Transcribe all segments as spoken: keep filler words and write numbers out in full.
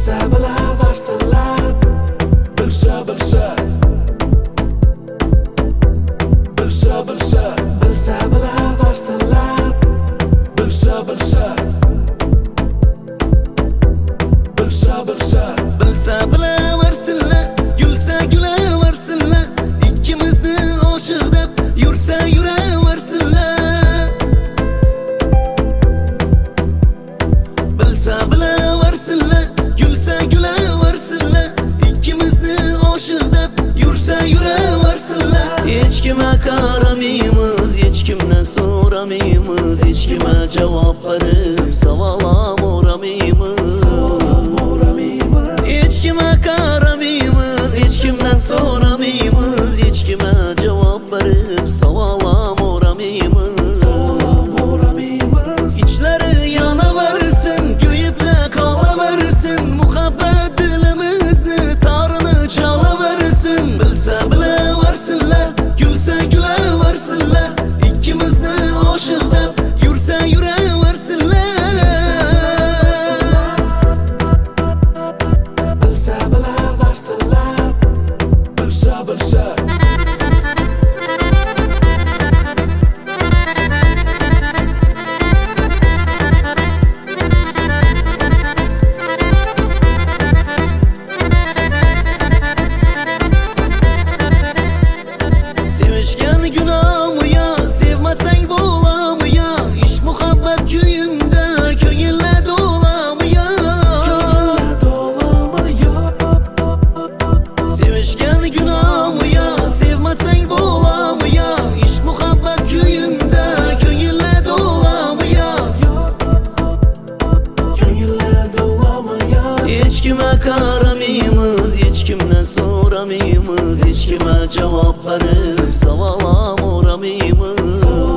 bilsa bilaversinlar. Bilsa bilsa bilsa bilsa bilsa bilaversinlar. Bilsa bilsa bilsa bilsa bilsa bilaversinlar. Gülsa gülaversinlar. İkkimizni oshiq deb yursa yuraversinlar. Bilsa bilaversinlar. Gülsa gülaversinlar. İkkimizni oshiq deb yursa yuraversinlar. Hech kimga qaramaymiz, hech kimdan so'ramaymiz, hech kimga javob berib savolam o'ramaymiz. Hech kimga qaramaymiz, hech kimdan so'ramaymiz, hech kimga javob berib savolam o'ramaymiz. İçlari yonaversin, kuyibla qolaversin, muhabbat dilimizni tarini chalaversin. Bilsa bilaversinlar, gulsa gülaversinlar, ikkimizni oshiq deb yursa yuraversinlar. bilsa bilaversinlar. Bilsa bilsa Sevishgan günahmı ya, sevmasang bo'lamı ya? Ishq muhabbat kuyunda ko'ngillar do'lamı ya? Sevishgan günahmı ya, sevmasang bo'lamı ya? Ishq muhabbat kuyunda ko'ngillar do'lamı ya? ko'ngillar do'lami ya? Hech kimga qaramaymiz, hech kimdan so'ramaymiz, hech kimga javob berib savolam o'ramaymiz.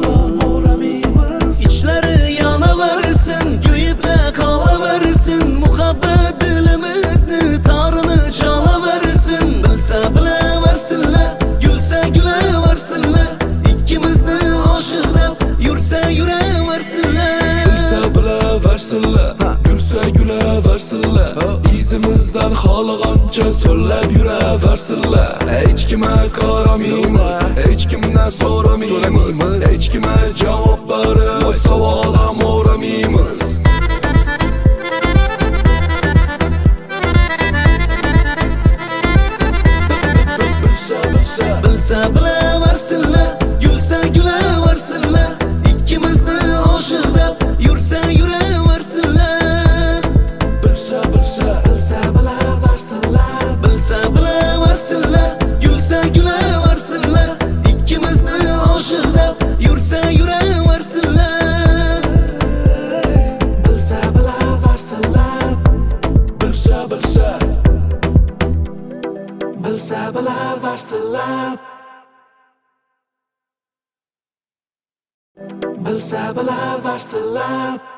İçlari yonaversin, kuyibla qolaversin, muhabbat dilimizni tarini chalaversin. Bilsa bilaversinlar, gulsa gülaversinlar, ikkimizni oshiq deb yursa yuraversinlar. Bilsa bilaversinlar, gulsa gülaversinlar, izimizdan xohlagancha so'llab yuraversinlar. Hech kimga qaramaymiz, hech kimdan so'ramaymiz, hech kimga javob berib savol ham o'ramaymiz. Bilsa bilsa Bilsa bilaversinlar, gulsa gülaversinlar, ikkimizni oshiq deb yursa yuraversinlar. bilsa bilsa bilsa bilaversinlar. Bilsa bilaversinlar, gulsa gülaversinlar, ikkimizni oshiq deb yursa yuraversinlar. Bilsa bilaversinlar. Bilsa bilsa bilsa bilaversinlar. Bilsa bilaversinlar.